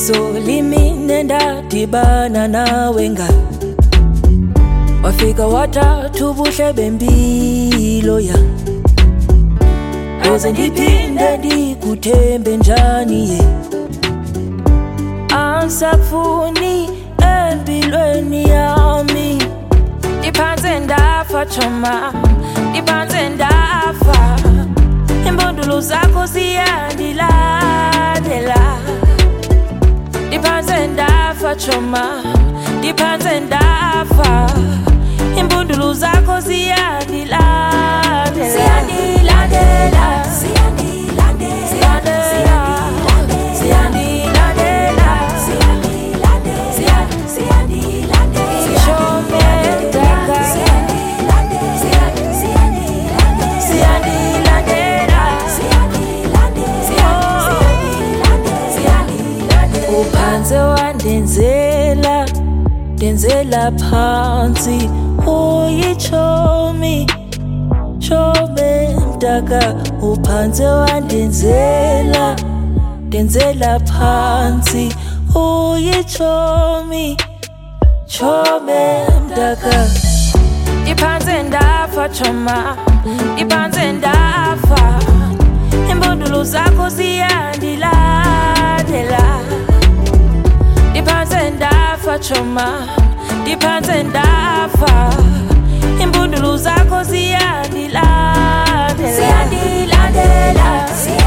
Isolimine ndadibana nawe nga wafika wathatha ubuhle bempilo ya Uze ndiphinde ndikuthembe njani ye Ansakufuni empilweni yami Ndiphanse ndafa choma Ndiphanse ndafa Imbondulo zakho ziyandilandela Ndiphanse ndafa choma Ndiphanse ndafa Imbondulo zakho ziyandilandela Ziyandilandela Denzela phansi uyichomi chome mdaka uphansi wandenzela denzela phansi uyichomi chome mdaka Ndiphanse ndafa choma Ndiphanse ndafa Imbondulo zakho ziyandilandela Ndiphanse ndafa choma Ndiphanse ndafa Imbondulo zakho ziyandilandela